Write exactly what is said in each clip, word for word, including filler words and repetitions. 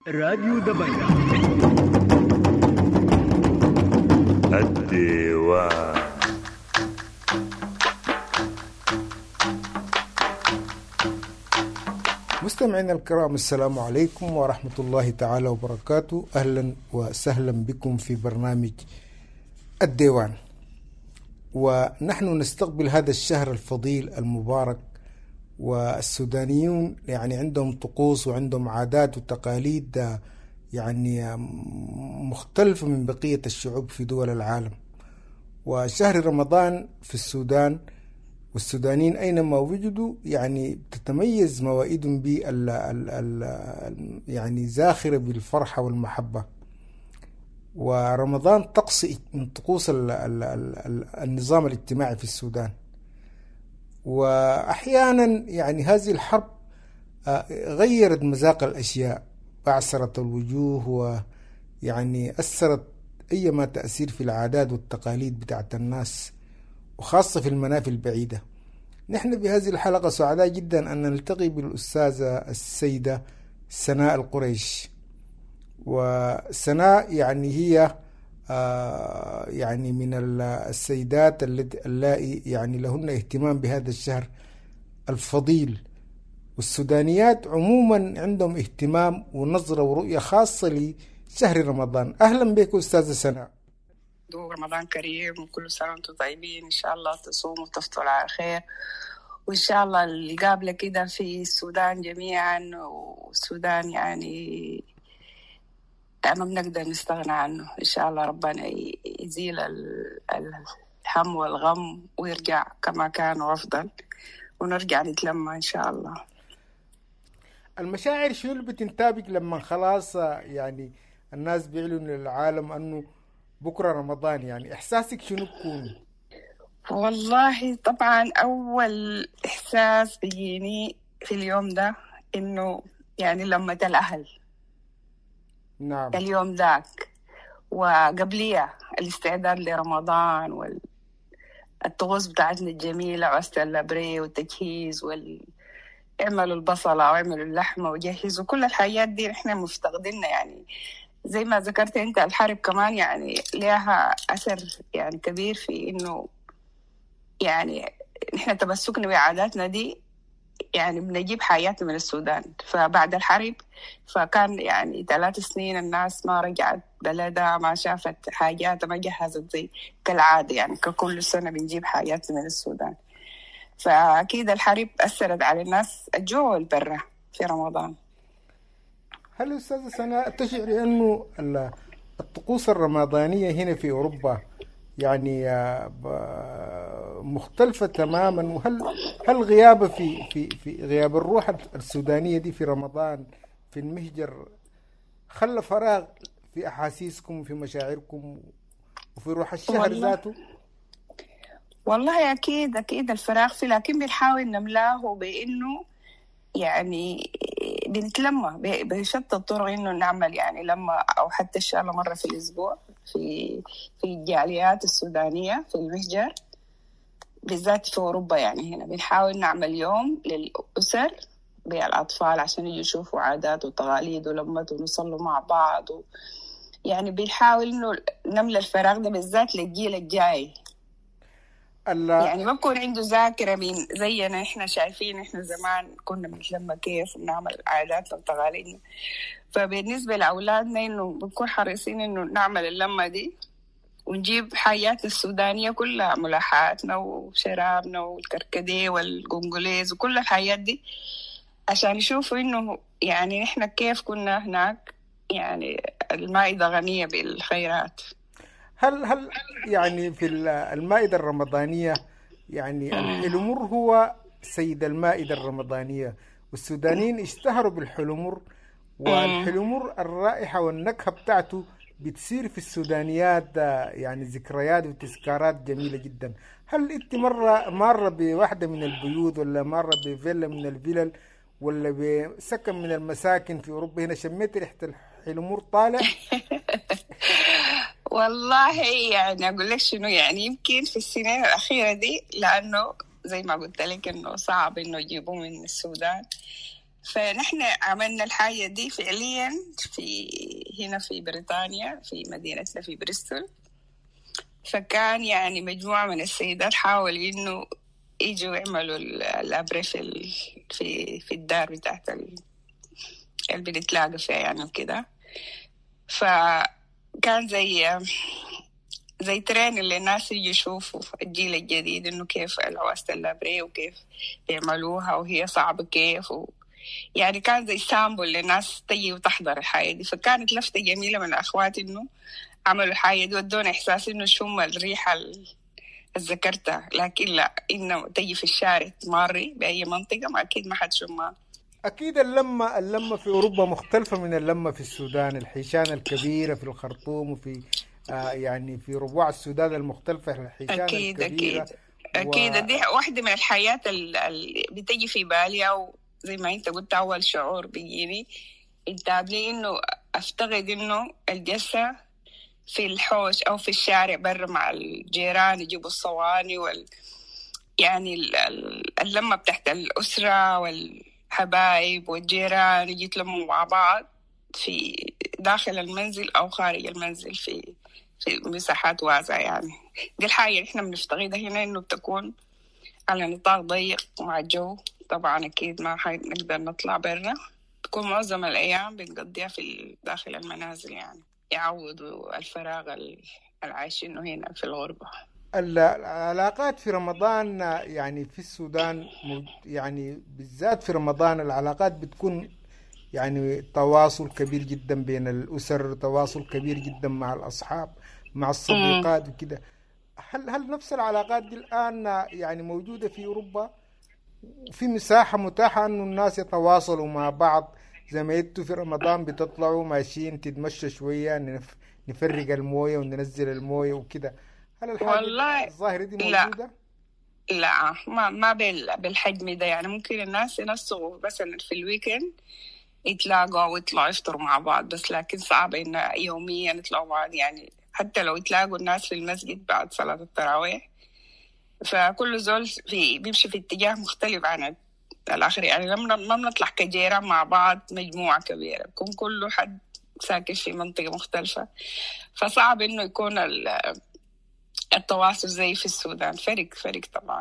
راديو دبي. الديوان. مستمعينا الكرام، السلام عليكم ورحمة الله تعالى وبركاته. أهلا وسهلا بكم في برنامج الديوان، ونحن نستقبل هذا الشهر الفضيل المبارك. والسودانيون يعني عندهم طقوس وعندهم عادات وتقاليد يعني مختلفة من بقية الشعوب في دول العالم. وشهر رمضان في السودان والسودانيين أينما وجدوا يعني تتميز موائدهم ب يعني زاخرة بالفرحة والمحبة. ورمضان طقس من طقوس ال ال ال النظام الاجتماعي في السودان. وأحيانا يعني هذه الحرب غيرت مذاق الأشياء، بعثرت الوجوه، ويعني أثرت أيما تأثير في العادات والتقاليد بتاعت الناس، وخاصة في المنافذ البعيدة. نحن بهذه الحلقة سعداء جدا أن نلتقي بالأستاذة السيدة سناء القريش. وسناء يعني هي آه يعني من السيدات اللائي يعني لهن اهتمام بهذا الشهر الفضيل. والسودانيات عموما عندهم اهتمام ونظرة ورؤية خاصة لشهر رمضان. أهلا بك أستاذة سناء. رمضان كريم وكل سنة وانتم طيبين. إن شاء الله تصوموا وتفطروا على خير، وإن شاء الله اللي قابله كده في السودان جميعا. والسودان يعني ما بنقدر نستغنى عنه. إن شاء الله ربنا يزيل الهم والغم ويرجع كما كان وأفضل، ونرجع نتلمى إن شاء الله. المشاعر شنو اللي بتنتابك لما خلاص يعني الناس بيعلنوا للعالم أنه بكرة رمضان؟ يعني إحساسك شنو بكون؟ والله طبعا أول إحساس بيجيني في اليوم ده إنه يعني لما الأهل نعم اليوم ذاك، وقبلية الاستعداد لرمضان والطقوس بتاعتنا الجميلة، عسل اللابري والتجهيز وال اعملوا البصلة وعملوا اللحمة وجهزوا كل الحاجات دي. احنا مفتقدينها يعني. زي ما ذكرت انت الحرب كمان يعني لها أثر يعني كبير في انه يعني نحن تمسكنا بعاداتنا دي، يعني بنجيب حياتنا من السودان. فبعد الحرب فكان يعني ثلاث سنين الناس ما رجعت بلدها، ما شافت حاجات، ما جهزت زي كالعادة يعني ككل سنة بنجيب حاجاتنا من السودان. فأكيد الحرب أثرت على الناس الجوع البرة في رمضان. هل أستاذة سناء تشعري أنه الطقوس الرمضانية هنا في أوروبا يعني مختلفة تماما؟ وهل هل غياب في في في غياب الروح السودانية دي في رمضان في المهجر خلى فراغ في أحاسيسكم وفي مشاعركم وفي روح الشهر والله. ذاته؟ والله أكيد أكيد الفراغ فيه، لكن بنحاول نملاه بإنه يعني بنتلمى بشتى الطرق إنه نعمل يعني لما أو حتى إن شاء الله مرة في الأسبوع في في الجاليات السودانية في المهجر بالذات في أوروبا. يعني هنا بنحاول نعمل يوم للأسر بالأطفال عشان يجوا يشوفوا عادات وتقاليد ولمة ونصلوا مع بعض و يعني بنحاول إنه نملى الفراغ ده بالذات للجيل الجاي. يعني ما بكون عنده ذاكرة من زينا. إحنا شايفين إحنا زمان كنا بنتلمى كيف ونعمل عاداتنا وتقاليدنا. فبالنسبة لأولادنا إنه بنكون حريصين إنه نعمل اللمة دي ونجيب حاجاتنا السودانية كلها، ملاحاتنا وشرابنا والكركديه والقنقليز وكل الحاجات دي، عشان يشوفوا إنه يعني إحنا كيف كنا هناك. يعني المائدة غنية بالخيرات. هل هل يعني في المائدة الرمضانية يعني الحلمر هو سيد المائدة الرمضانية، والسودانيين اشتهروا بالحلمر. والحلمر الرائحة والنكهة بتاعته بتصير في السودانيات يعني ذكريات وتذكارات جميلة جدا. هل انت مرة مرة بواحدة من البيوت ولا مرة بفيلا من الفلل ولا بسكن من المساكن في أوروبا هنا شميت ريحة الحلمر طالع؟ والله يعني أقول لك شنو، يعني يمكن في السنين الأخيرة دي لأنه زي ما قلت لك إنه صعب إنه يجيبوه من السودان، فنحن عملنا الحاجة دي فعليا في هنا في بريطانيا في مدينتنا في بريستول. فكان يعني مجموعة من السيدات حاولوا إنه يجوا يعملوا الأبرة في في في الدار بتاعت اللي بنتلاقى فيها يعني وكده. فكان زي زي ترين اللي الناس يجوا يشوفوا الجيل الجديد إنه كيف العواسة الأبرة وكيف بيعملوها وهي صعبة كيف و... يعني كان زي سامبل للناس تجي وتحضر الحاجة دي. فكانت لفتة جميلة من الأخوات إنه عملوا الحاجة دي ودونا إحساس إنه شم الريحة اللي ذكرتها، لكن لا إنه تجي في الشارع تماري بأي منطقة ما أكيد ما حد شمها. أكيد اللمة اللمة في أوروبا مختلفة من اللمة في السودان. الحيشان الكبيرة في الخرطوم وفي آه يعني في ربوع السودان المختلفة الحيشان أكيد الكبيرة. أكيد أكيد و... دي واحدة من الحياة اللي بتجي في بالي، أو زي ما أنت قلت أول شعور بيجيني أنت قبلي إنه أفتقد إنه الجلسة في الحوش أو في الشارع برا مع الجيران يجيبوا الصواني وال يعني اللمة بتاعت الأسرة والحبايب والجيران يجي يتلموا مع بعض في داخل المنزل أو خارج المنزل في في مساحات واسعة. يعني دي الحاجة إحنا بنفتقدها هنا، إنه بتكون على نطاق ضيق مع الجو. طبعا أكيد ما نقدر نطلع برا، تكون معظم الأيام بنقضيها في داخل المنازل يعني يعوضوا الفراغ العايشينه هنا في الغربة. العلاقات في رمضان يعني في السودان يعني بالذات في رمضان العلاقات بتكون يعني تواصل كبير جدا بين الأسر، تواصل كبير جدا مع الأصحاب مع الصديقات وكده. هل هل نفس العلاقات دي الآن يعني موجودة في أوروبا؟ في مساحة متاحة أنه الناس يتواصلوا مع بعض زي ما انتوا في رمضان بتطلعوا ماشيين تتمشى شوية نف... نفرق الموية وننزل الموية وكده؟ هل الحاجة الظاهرة دي موجودة؟ لا, لا ما ما بالحجم ده. يعني ممكن الناس ينسقوا مثلا في الويكند يتلاقوا ويطلعوا يفطروا مع بعض، بس لكن صعب إن يوميا يطلعوا بعض. يعني حتى لو يتلاقوا الناس في المسجد بعد صلاة التراويح فكل زول في بيمشي في اتجاه مختلف عن الآخر. يعني لما ما بنطلع كجيران مع بعض مجموعة كبيرة، بيكون كل حد ساكن في منطقة مختلفة، فصعب إنه يكون التواصل زي في السودان. فرق فرق طبعا.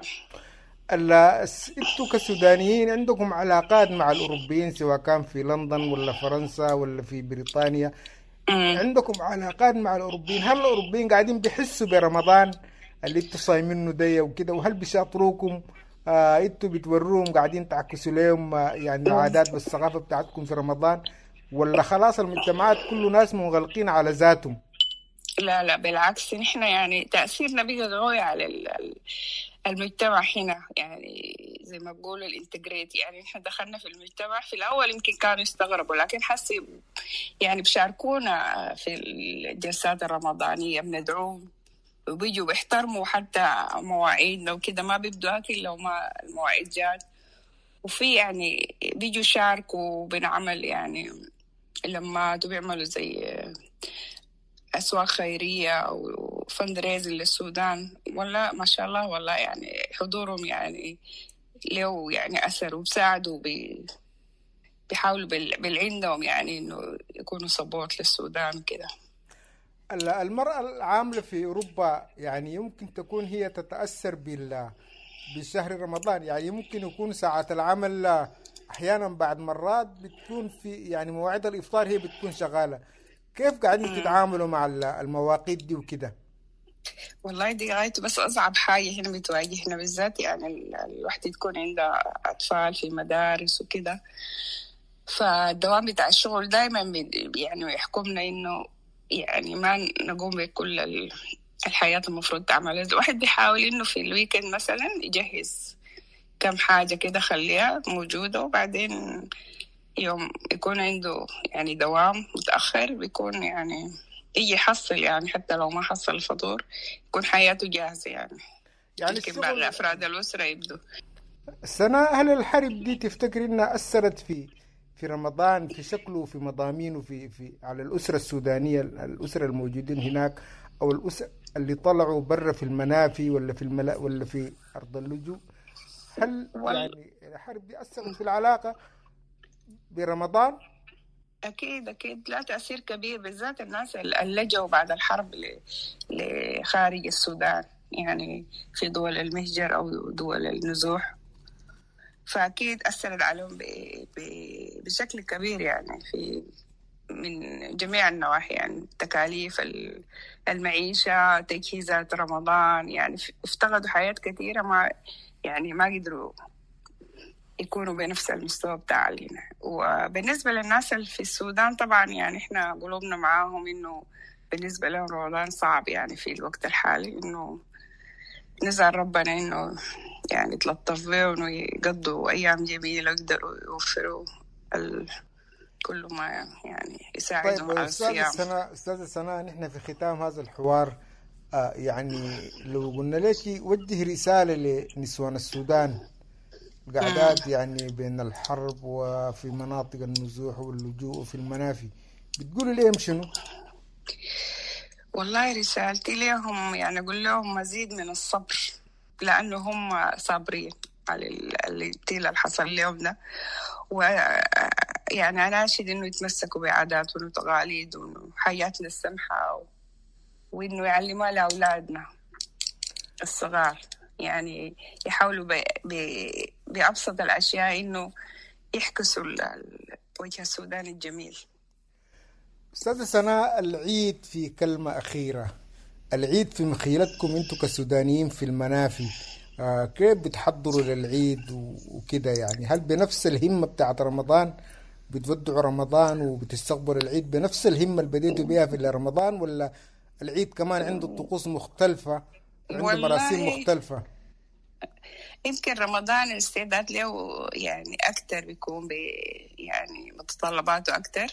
انتوا كسودانيين عندكم علاقات مع الأوروبيين سواء كان في لندن ولا فرنسا ولا في بريطانيا؟ م. عندكم علاقات مع الأوروبيين؟ هل الأوروبيين قاعدين بيحسوا برمضان اللي انتوا صايمينه ده وكده؟ وهل بيشاطروكم؟ آه انتوا بتوروهم قاعدين تعكسوا لهم آه يعني العادات والثقافة بتاعتكم في رمضان، ولا خلاص المجتمعات كله ناس منغلقين على ذاتهم؟ لا لا بالعكس، نحن يعني تأثيرنا بقى قوي على المجتمع هنا. يعني زي ما بقولوا الانتجريت، يعني نحن دخلنا في المجتمع. في الأول يمكن كانوا يستغربوا، لكن حسي يعني بشاركونا في الجلسات الرمضانية، بندعوهم وبيجوا بيحترموا حتى مواعيدنا وكده، ما بيبدوا أكل لو ما المواعيد جات. وفي يعني بيجوا يشاركوا بنعمل يعني لما بيعملوا زي أسواق خيرية أو فندريز للسودان، ولا ما شاء الله والله يعني حضورهم يعني له يعني أثر، وبساعدوا بي بيحاولوا بالعندهم يعني إنه يكونوا سبورت للسودان كده. المرأة العاملة في أوروبا يعني يمكن تكون هي تتأثر بال بشهر رمضان. يعني ممكن يكون ساعة العمل أحيانا بعد مرات بتكون في يعني مواعيد الإفطار هي بتكون شغالة. كيف قاعدين تتعاملوا مع المواقيت دي وكده؟ والله دي غايته، بس أصعب حاجة هنا بتواجهنا بالذات يعني الواحدة تكون عندها أطفال في مدارس وكده، فالدوام بتاع الشغل دايما يعني يحكمنا إنه يعني ما نقوم بكل الحياة المفروض تعمل. الواحد بيحاول إنه في الويكند مثلا يجهز كم حاجة كده خليها موجودة، وبعدين يوم يكون عنده يعني دوام متأخر بيكون يعني يجي يحصل، يعني حتى لو ما حصل الفطور يكون حياته جاهزة. يعني يعني يمكن بعد أفراد الأسرة يبدو السنة. هل الحرب دي تفتكر إنها أثرت في في رمضان في شكله وفي مضامينه في في على الأسرة السودانية، الأسرة الموجودين هناك أو الأسرة اللي طلعوا برا في المنافي ولا في الملا ولا في أرض اللجوء؟ هل يعني الحرب دي أثرت في العلاقة؟ برمضان؟ أكيد أكيد لا تأثير كبير، بالذات الناس اللي لجوا بعد الحرب ل- لخارج السودان، يعني في دول المهجر أو دول النزوح، فأكيد أثرت عليهم ب- ب- بشكل كبير يعني في من جميع النواحي، يعني تكاليف ال- المعيشة، تجهيزات رمضان، يعني ف- افتقدوا حياة كثيرة، ما يعني ما قدروا يكونوا بنفس المستوى بتاع علينا. وبالنسبة للناس اللي في السودان طبعا يعني احنا قلوبنا معاهم، انه بالنسبة لهم رمضان صعب يعني في الوقت الحالي، انه نسأل ربنا انه يعني يتلطف بهم ويقضوا ايام جميلة ويقدروا يوفروا ال... كل ما يعني يساعدهم طيب على أستاذ الصيام. سناء، أستاذ سناء، نحن في ختام هذا الحوار آه يعني لو قلنا لك وجه رسالة لنسوان السودان مم. القعدات يعني بين الحرب وفي مناطق النزوح واللجوء وفي المنافي، بتقولوا لهم شنو؟ والله رسالتي لهم يعني أقول لهم مزيد من الصبر، لأنه هم صابرين على ال- الابتلاء اللي حصل لهم ده، ويعني أناشد إنه يتمسكوا بعاداتنا وتقاليدنا وحياتنا السمحة، و- وإنه يعلموها لأولادنا الصغار، يعني يحاولوا ب... ب... بأبسط الأشياء إنه يحكسوا ال- ال- وجه السودان الجميل. أستاذ سناء، العيد في كلمة أخيرة، العيد في مخيلتكم أنتم كسودانيين في المنافي آه كيف بتحضروا للعيد و- وكده يعني؟ هل بنفس الهمة بتاعت رمضان بتودعوا رمضان وبتستقبلوا العيد بنفس الهمة اللي بديتوا بيها في رمضان، ولا العيد كمان عنده طقوس مختلفة وعنده مراسيم والله مختلفة؟ يمكن رمضان الاستعداد له يعني أكتر بيكون ب يعني متطلباته أكتر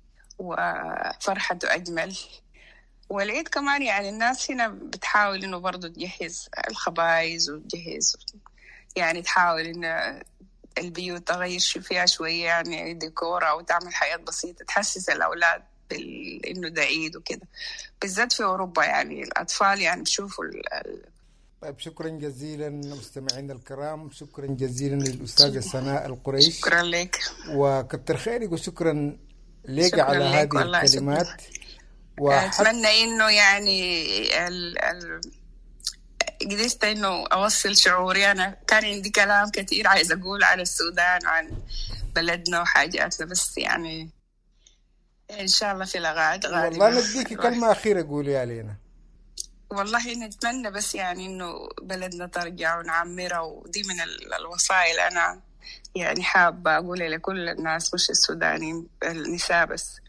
وفرحته أجمل، والعيد كمان يعني الناس هنا بتحاول إنه برضو تجهز الخبايز وتجهز، يعني تحاول إن البيوت تغير شو فيها شوية، يعني ديكور أو تعمل حاجات بسيطة تحسس الأولاد بال... إنه ده عيد وكده، بالذات في أوروبا يعني الأطفال يعني بشوفوا ال... ال... طيب شكرا جزيلا مستمعينا الكرام، شكرا جزيلا للأستاذة سناء القريش، شكرا لك. وكتر خيرك وشكرا لك شكرا على لك هذه والله، شكرا. الكلمات. وحتى أتمنى إنه يعني ال... ال... قدرت إنه أوصل شعوري، أنا كان عندي كلام كثير عايز أقول عن السودان وعن بلدنا وحاجاتنا، بس يعني إن شاء الله في لغات والله غالبة نديك الواحد. كلمة أخيرة قوليها علينا. والله نتمنى بس يعني إنه بلدنا ترجع ونعمرها، ودي من ال- الوصايا أنا يعني حابة أقولها لكل الناس، مش السودانيين، النساء بس،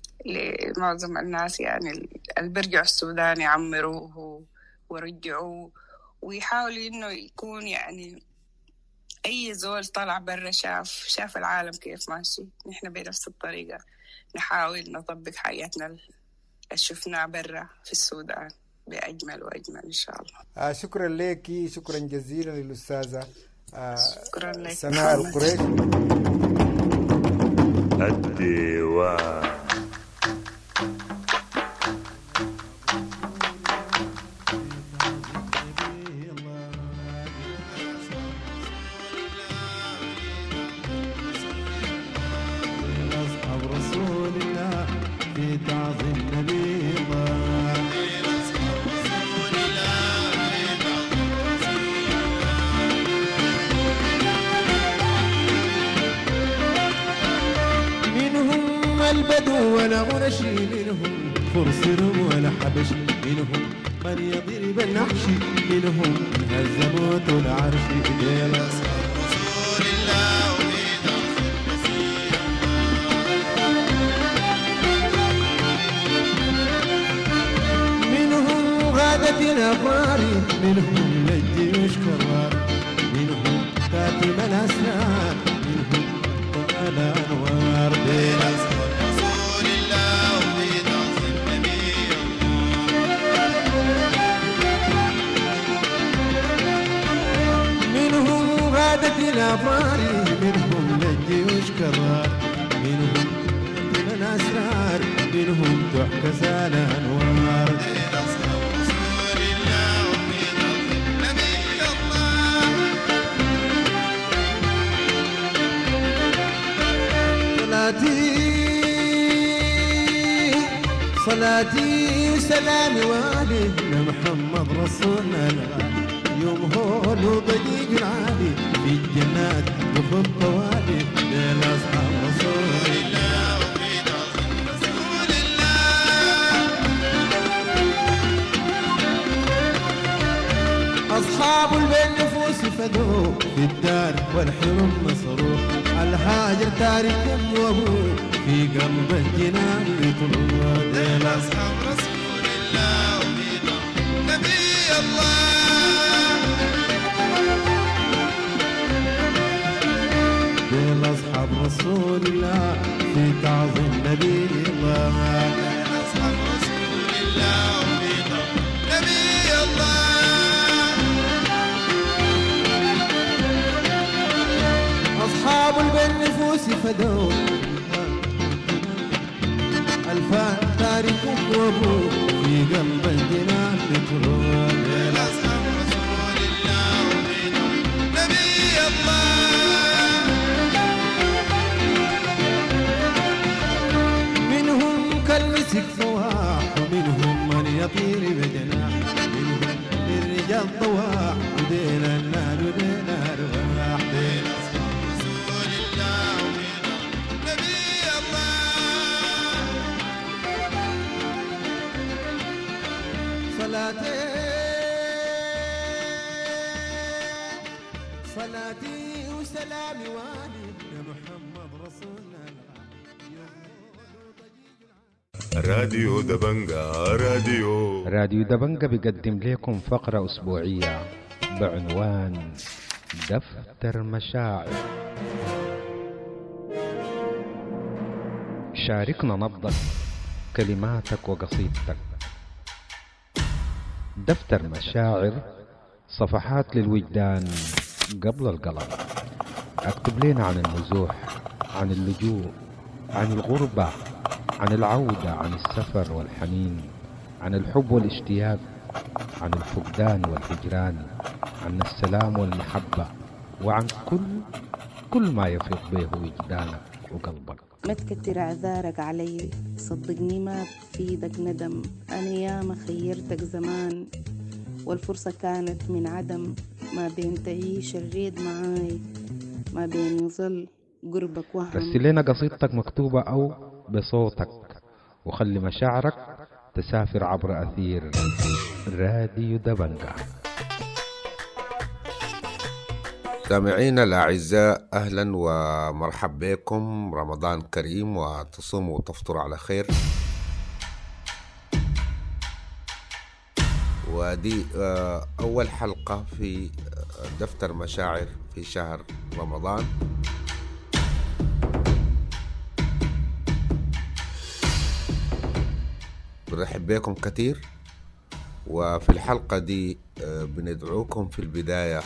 لمعظم الناس يعني اللي بيرجعوا السودان يعمروه ورجعوه، ويحاولوا إنه يكون يعني أي زول طلع برا شاف شاف العالم كيف ماشي، نحن بنفس الطريقة نحاول نطبق حياتنا اللي شفناها برا في السودان بأجمل وأجمل إن شاء الله. آه شكرا لك، شكرا جزيلا للأستاذة آه شكرا لك سناء القريش. الديوان. البدو ولا غنشي، منهم فرسر ولا حبش، منهم من يضرب النحش، منهم هزموت العرش. إلى رسول الله منهم غادت الأفاري، منهم للجيوش كرار، منهم كاتم الأسرار، منهم طال أنوار. بلا الأفاري، منهم للجيوش كرار، منهم من الأسرار، منهم تحكس الأنوار. صلاتي صلاتي وسلامي والدنا محمد رسولنا الغالي يوم هول وضجيج عالي في الجنات وفي الطوالي ليل أصحاب رسول الله وفي تعظيم رسول الله. أصحاب البيت نفوس فدوا في الدار والحرم مصروف الهاجر تارك وابوه في قلب الجنان يطلع ليل أصحاب رسول الله وفي تعظيم نبي الله. ديل أصحاب رسول الله في تعظيم نبي الله. ديل أصحاب رسول الله وفي تعظيم نبي الله. أصحاب البنفوس فدوا الفان تاركوا وابوه في قلب الجنان يطلع ديل أصحاب رسول الله وفي تعظيم نبي الله. كالمسك فواح ومنهم من يطير بجناح منهم للرجال طواح ودين النار ودين الرواح. دين أصحاب رسول الله وفي نبي الله. صلاتي صلاتي وسلامي والدنا محمد رسولنا راديو دبنجا راديو راديو دبنجا بيقدم لكم فقرة أسبوعية بعنوان دفتر مشاعر. شاركنا نبضك كلماتك وقصيدتك. دفتر مشاعر صفحات للوجدان قبل القلم. اكتب لنا عن النزوح، عن اللجوء، عن الغربة، عن العودة، عن السفر والحنين، عن الحب والاشتياق، عن الفقدان والهجران، عن السلام والمحبة، وعن كل كل ما يفيض به وجدانك وقلبك. ما تكتر اعذارك علي، صدقني ما بفيدك ندم. انا ياما خيرتك زمان والفرصة كانت من عدم. ما بين تعيش الريد معاي، ما بين يظل قربك وهم. رسل لنا قصيدتك مكتوبة أو بصوتك، وخلي مشاعرك تسافر عبر أثير راديو دبنجا. سامعينا الأعزاء، أهلا ومرحب بكم. رمضان كريم وتصوموا وتفطروا على خير. ودي أول حلقة في دفتر مشاعر في شهر رمضان. برحب بكم كثير. وفي الحلقة دي بندعوكم في البداية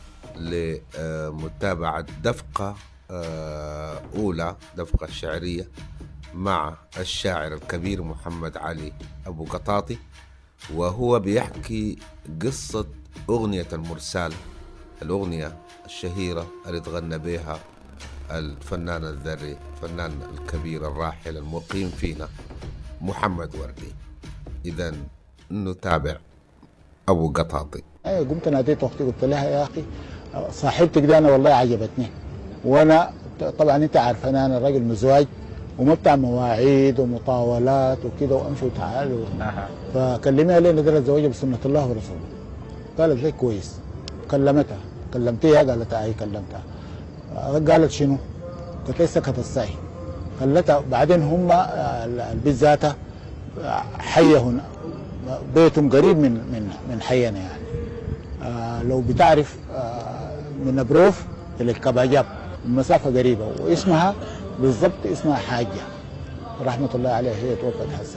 لمتابعة دفقة أولى، دفقة شعرية مع الشاعر الكبير محمد علي أبو قطاطي، وهو بيحكي قصة أغنية المرسال، الأغنية الشهيرة اللي تغنى بها الفنان الذري، الفنان الكبير الراحل المقيم فينا محمد وردي. إذن نتابع أبو قطاطي. أيه قمت ناديت أختي قلت لها يا أخي صاحبتك دي أنا والله عجبتني، وأنا طبعا أنت عارف أنا راجل مزواج وما بتاع مواعيد ومطاولات وكده وأمشي وتعال، فكلميها ليه ندير الزواج بسنة الله ورسوله. قالت لي كويس. كلمتها كلمتيها قالت أي كلمتها. قالت شنو؟ قلت لي سكت الصحي. خلتها بعدين هم البيت ذاته حي هنا، بيتهم قريب من من من حينا يعني. آه لو بتعرف آه من نبروف للكباجاب المسافه قريبه، واسمها بالضبط اسمها حاجه رحمه الله عليها، هي توفت حسن.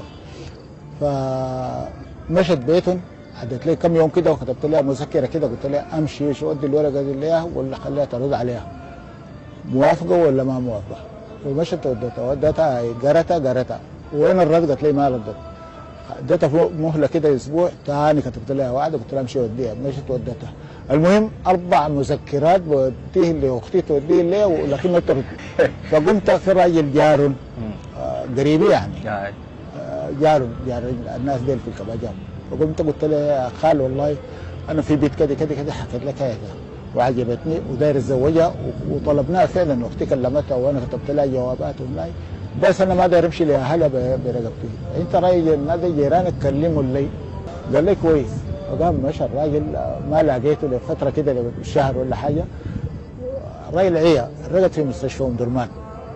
فمشت بيتهم، عدت لي كم يوم كده وكتبت لها مذكره كده، قلت لها امشي شو ودي الورقه دي ليها ولا خليها ترد عليها موافقه ولا ما موافقه. ومشت ودتها ودتها قرتها قرتها وين الرد؟ قالت لي ما ردت. اديتها مهله كده اسبوع ثاني، كتبت لها وعده قلت لها امشي وديها، مشيت وديتها. المهم اربع مذكرات بوديه لاختي توديه لي ولكن ما ترد. فقمت في راجل جار آه قريبي يعني آه جار جار الناس ديل في الكباجان، فقمت قلت له يا خال والله انا في بيت كده كده كده حكيت لك هيك وعجبتني وداير اتزوجها وطلبناها فعلا، واختي كلمتها وانا كتبت لها جوابات والله، بس انا ما داير امشي لاهلها برقبتي. انت راجل نادي جيرانك كلموا لي، قال لي كويس. فقام مشى الراجل، ما لقيته لفتره كده شهر ولا حاجه، الراجل عيا رقد في مستشفى ام درمان.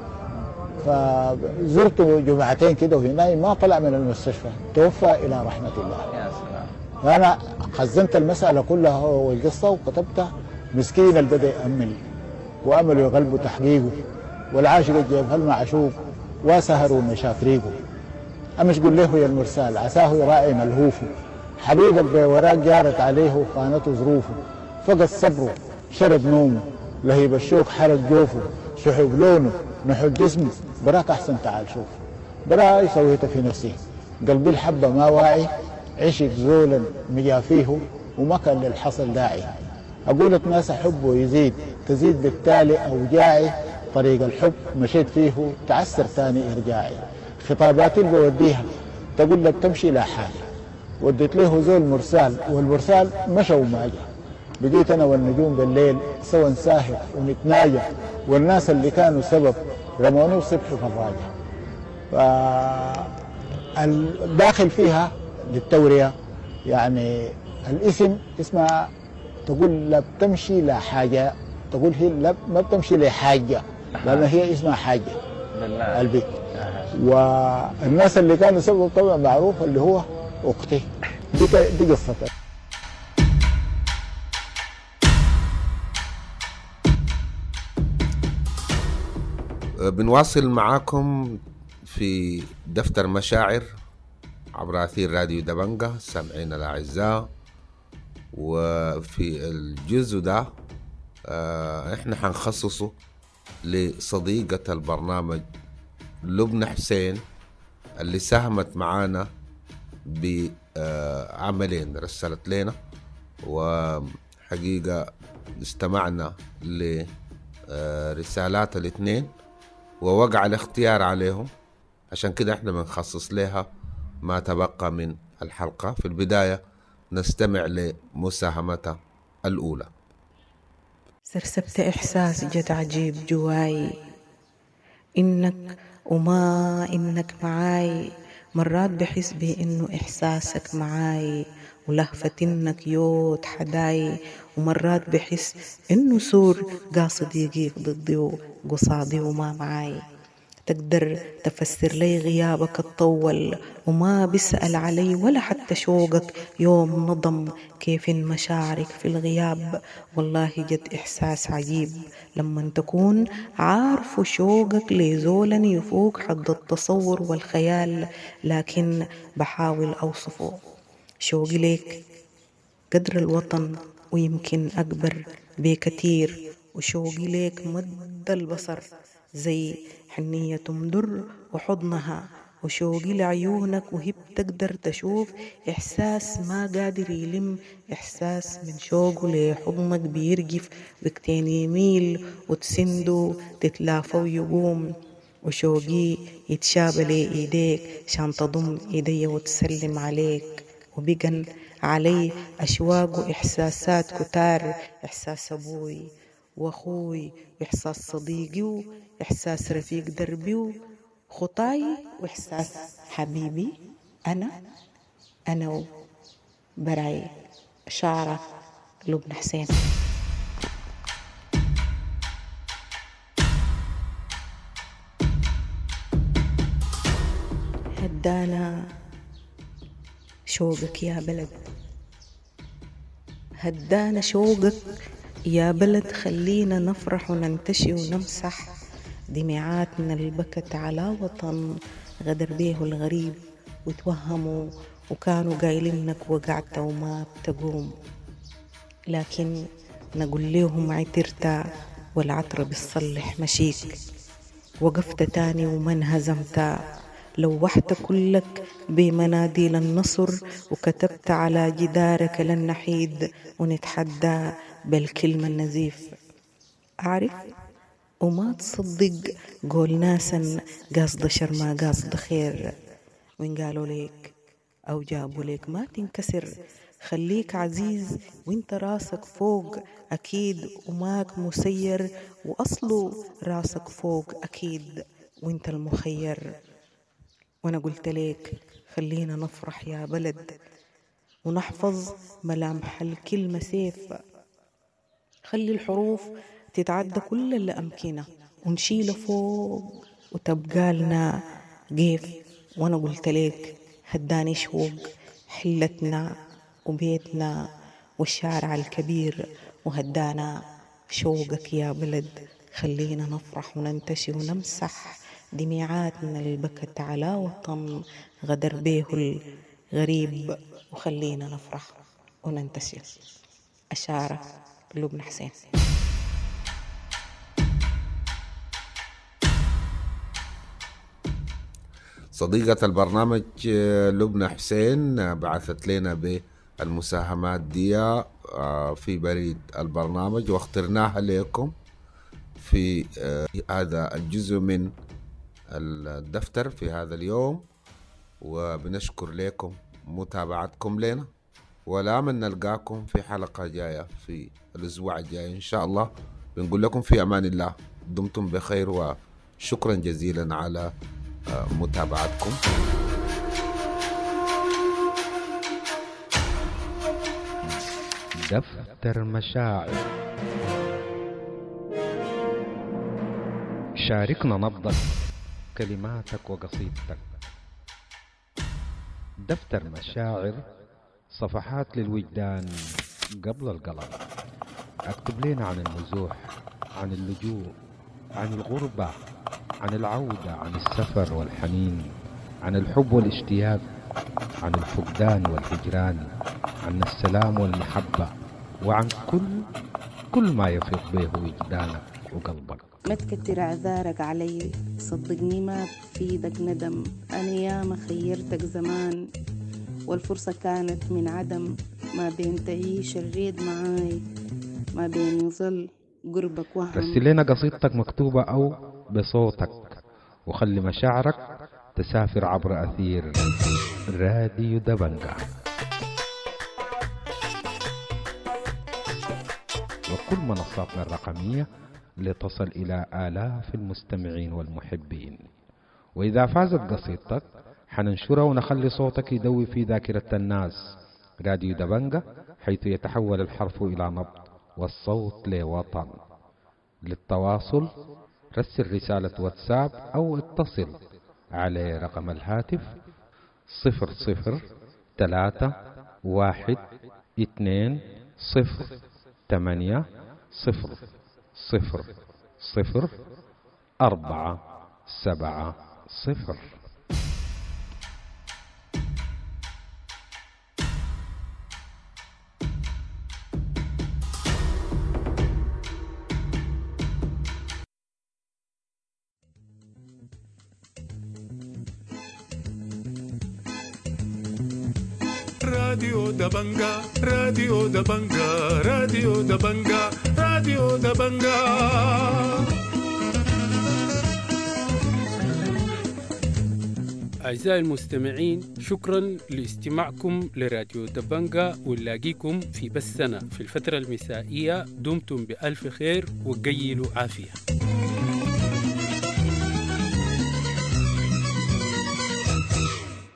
فزرته جمعتين كده وهي نايم، ما طلع من المستشفى، توفى الى رحمه الله. يا سلام. فانا خزنت المساله كلها والقصه وكتبتها. مسكين اللي بدا يامل وامله يغلبوا تحقيقه، والعاشق جابها معشوق وسهروا مشاف ريقه. امش قل له يا المرسال عساه يراعي ملهوفه، حبيبك بوراك جارت عليه وخانته ظروفه، فقد صبره شرب نومه، لهيب الشوق حرق جوفه، سحب لونه نحب جسمه، براك احسن تعال شوف. براي سويته في نفسي، قلبي الحبه ما واعي، عشق زولا مجافيه وما كان للحصل داعي. اقول اتناس حبه يزيد، تزيد بالتالي اوجاعي، طريق الحب مشيت فيه تعسر ثاني ارجاعي. خطاباتي اللي بوديها تقول لك تمشي لا حاجه، وديت له زول مرسال والمرسال مشى وما جاء. بقيت انا والنجوم بالليل سوا نساهر ونتناجى، والناس اللي كانوا سبب رموني وصبحوا فراجه. فالداخل فيها للتوريه يعني الاسم اسمها تقول لا بتمشي لا حاجه، تقول هي لا ما بتمشي لحاجه لان هي اسمها حاجه البيت. والناس اللي كانوا سبب طبعا معروف اللي هو اختي. دي دي قصتها. بنواصل معاكم في دفتر مشاعر عبر أثير راديو دبنجة سامعين الأعزاء. وفي الجزء ده احنا حنخصصه لصديقة البرنامج لبنى حسين اللي ساهمت معانا بعملين رسلت لنا، وحقيقة استمعنا لرسالات الاثنين ووقع الاختيار عليهم، عشان كده احنا بنخصص لها ما تبقى من الحلقة. في البداية نستمع لمساهمتها الأولى. سرسبت إحساس جد عجيب جواي، إنك وما إنك معاي، مرات بحس بإنه إحساسك معاي ولهفة إنك يوت حداي، ومرات بحس إنه سور قاصد يجيك ضدي وقصادي وما معاي. تقدر تفسر لي غيابك الطول وما بيسأل علي ولا حتى شوقك يوم نضم كيف مشاعرك في الغياب. والله جد إحساس عجيب لما تكون عارف شوقك لزولا يفوق حد التصور والخيال، لكن بحاول أوصفه. شوقي ليك قدر الوطن ويمكن أكبر بكتير، وشوقي ليك مد البصر زي حنية مدر وحضنها، وشوقي لعيونك وهي بتقدر تشوف إحساس ما قادر يلم، إحساس من شوقه لحضنك بيرجف بكتين يميل وتسنده تتلافى ويقوم، وشوقي يتشابه لإيديك شان تضم إيدي وتسلم عليك، وبقن علي أشواق وإحساسات كتار، إحساس أبوي وأخوي وإحساس صديقي وإحساس رفيق دربي وخطاي وإحساس حبيبي أنا أنا براي. شعرة لبنى حسين. هدانا شوقك يا بلد، هدانا شوقك يا بلد، خلينا نفرح وننتشي ونمسح دمعاتنا البكت على وطن غدر بيه الغريب وتوهموا وكانوا قايلينك وقعت وما بتقوم، لكن نقول لهم عترتا والعطر بالصلح مشيك، وقفت تاني وما انهزمتا لوحت كلك بمناديل النصر وكتبت على جدارك لن نحيد ونتحدى بالكلمة النزيف. أعرف وما تصدق قول ناسا قاصد شر ما قاصد خير، وإن قالوا ليك أو جابوا ليك ما تنكسر، خليك عزيز وانت راسك فوق أكيد وماك مسير، وأصله راسك فوق أكيد وانت المخير. وانا قلت ليك خلينا نفرح يا بلد ونحفظ ملامح الكلمة سيف، خلي الحروف تتعدى كل الأمكنة ونشيله فوق وتبقى لنا قيف. وانا قلت ليك هداني شوق حلتنا وبيتنا والشارع الكبير، وهدانا شوقك يا بلد. خلينا نفرح وننتشي ونمسح دميعاتنا اللي بكت على وطن غدر بيه الغريب، وخلينا نفرح وننتشي. أشارة لبنى حسين. صديقة البرنامج لبنى حسين بعثت لنا بالمساهمات دي في بريد البرنامج واخترناها لكم في هذا الجزء من الدفتر في هذا اليوم، وبنشكر لكم متابعتكم لنا، ولا من نلقاكم في حلقة جاية في الأسبوع الجاي إن شاء الله. بنقول لكم في أمان الله، دمتم بخير، وشكرا جزيلا على متابعتكم. دفتر مشاعر. شاركنا نبضك، كلماتك وقصيدتك. دفتر مشاعر، صفحات للوجدان قبل القلم. اكتب لنا عن النزوح، عن اللجوء، عن الغربة، عن العودة، عن السفر والحنين، عن الحب والاشتياق، عن الفقدان والهجران، عن السلام والمحبة، وعن كل كل ما يفيض به وجدانك وقلبك. ما تكتر اعذارك علي، صدقني ما بفيدك ندم. انا ياما خيرتك زمان والفرصة كانت من عدم، ما بين تعيش الريد معاي ما بين يظل قربك وهم. رسل لنا قصيدتك مكتوبة أو بصوتك، وخلي مشاعرك تسافر عبر أثير راديو دبنجة. وكل منصاتنا الرقمية لتصل إلى آلاف المستمعين والمحبين. وإذا فازت قصيدتك حننشرها ونخلي صوتك يدوي في ذاكرة الناس. راديو دبنجة، حيث يتحول الحرف إلى نبض والصوت لوطن. للتواصل رسل رسالة واتساب أو اتصل على رقم الهاتف صفر صفر ثلاثة واحد اثنين صفر ثمانية صفر صفر صفر أربعة سبعة صفر. راديو دبنجة راديو دبنجة راديو دبنجة راديو دبنجة. أعزائي المستمعين، شكرا لاستماعكم لراديو دبنجة، ونلاقيكم في بثنا في الفترة المسائية. دمتم بألف خير وقيلوا عافية.